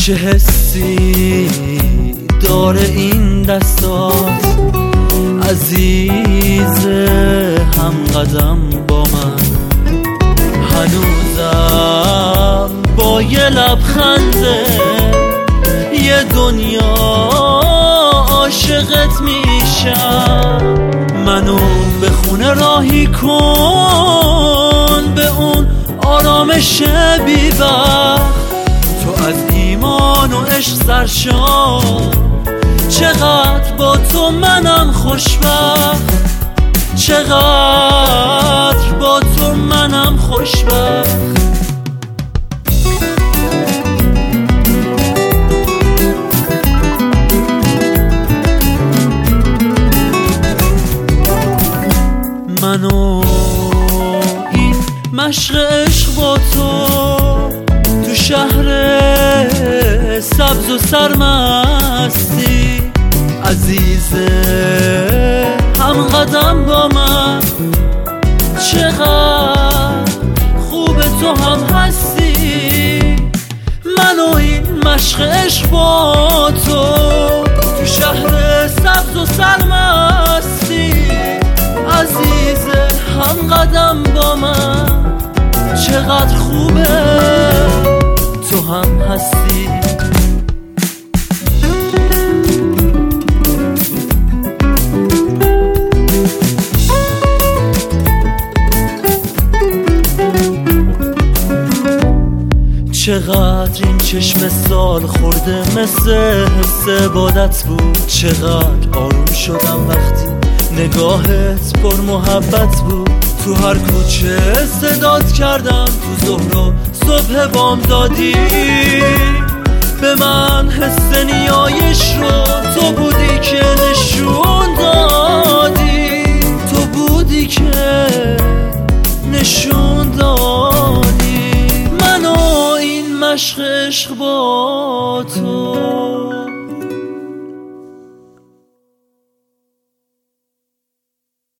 چه حسی داره این دستات عزیز هم قدم با من، هنوزم با یه لبخنده یه دنیا عاشقت میشم. منو به خونه راهی کن، به اون آرامش بی وقت، تو از ایمان و عشق سرشار. چقدر با تو منم خوشبخت، چقدر با تو منم خوشبخت. منو این مشق عشق با تو شهر سبز و سرمستی، عزیزه هم قدم با من. چقدر خوب تو هم هستی، منو این مشق عشق با تو شهر سبز و سرمستی، عزیزه هم قدم با من. چقدر خوبه تو هم هستی. چقدر این چشم سال خورده مثل حس عبادت بود، چقدر آروم شدم وقتی نگاهت پر محبت بود. تو هر کوچه صدات کردم، تو ظهر و صبح بامدادی به من حس نیایش رو تو بودی که نشون دادی، تو بودی که نشون دادی. منو این مشق عشق با تو